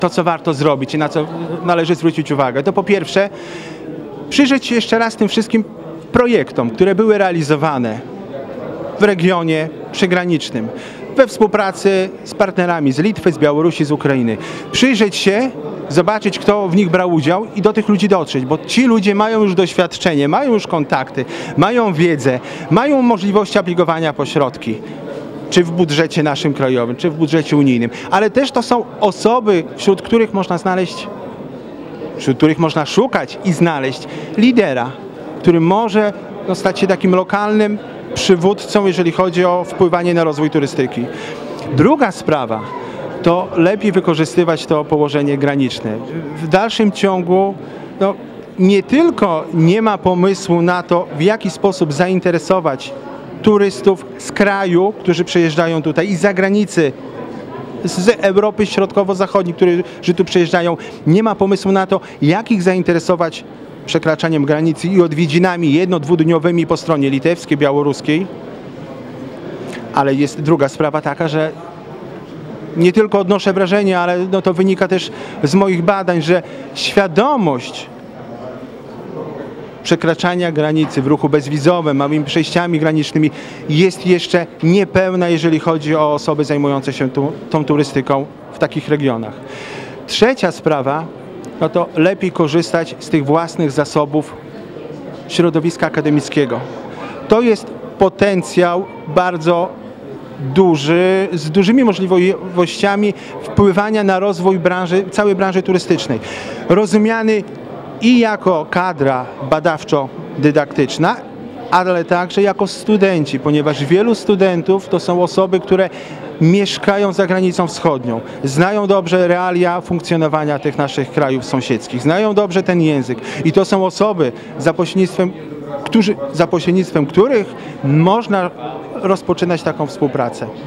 to, co warto zrobić i na co należy zwrócić uwagę, to po pierwsze przyjrzeć się jeszcze raz tym wszystkim projektom, które były realizowane w regionie przygranicznym, we współpracy z partnerami z Litwy, z Białorusi, z Ukrainy. Przyjrzeć się, zobaczyć, kto w nich brał udział i do tych ludzi dotrzeć, bo ci ludzie mają już doświadczenie, mają już kontakty, mają wiedzę, mają możliwości aplikowania po środki, czy w budżecie naszym krajowym, czy w budżecie unijnym, ale też to są osoby, wśród których można szukać i znaleźć lidera, który może stać się takim lokalnym przywódcą, jeżeli chodzi o wpływanie na rozwój turystyki. Druga sprawa to lepiej wykorzystywać to położenie graniczne. W dalszym ciągu nie tylko nie ma pomysłu na to, w jaki sposób zainteresować turystów z kraju, którzy przyjeżdżają tutaj i z zagranicy, z Europy Środkowo-Zachodniej, którzy tu przyjeżdżają, nie ma pomysłu na to, jak ich zainteresować przekraczaniem granicy i odwiedzinami jedno-dwudniowymi po stronie litewskiej, białoruskiej. Ale jest druga sprawa taka, że nie tylko odnoszę wrażenie, ale to wynika też z moich badań, że świadomość przekraczania granicy w ruchu bezwizowym, małymi przejściami granicznymi jest jeszcze niepełna, jeżeli chodzi o osoby zajmujące się tą turystyką w takich regionach. Trzecia sprawa, to lepiej korzystać z tych własnych zasobów środowiska akademickiego. To jest potencjał bardzo duży, z dużymi możliwościami wpływania na rozwój całej branży turystycznej. Rozumiany i jako kadra badawczo-dydaktyczna, ale także jako studenci, ponieważ wielu studentów to są osoby, które mieszkają za granicą wschodnią, znają dobrze realia funkcjonowania tych naszych krajów sąsiedzkich, znają dobrze ten język i to są osoby, za pośrednictwem których można rozpoczynać taką współpracę.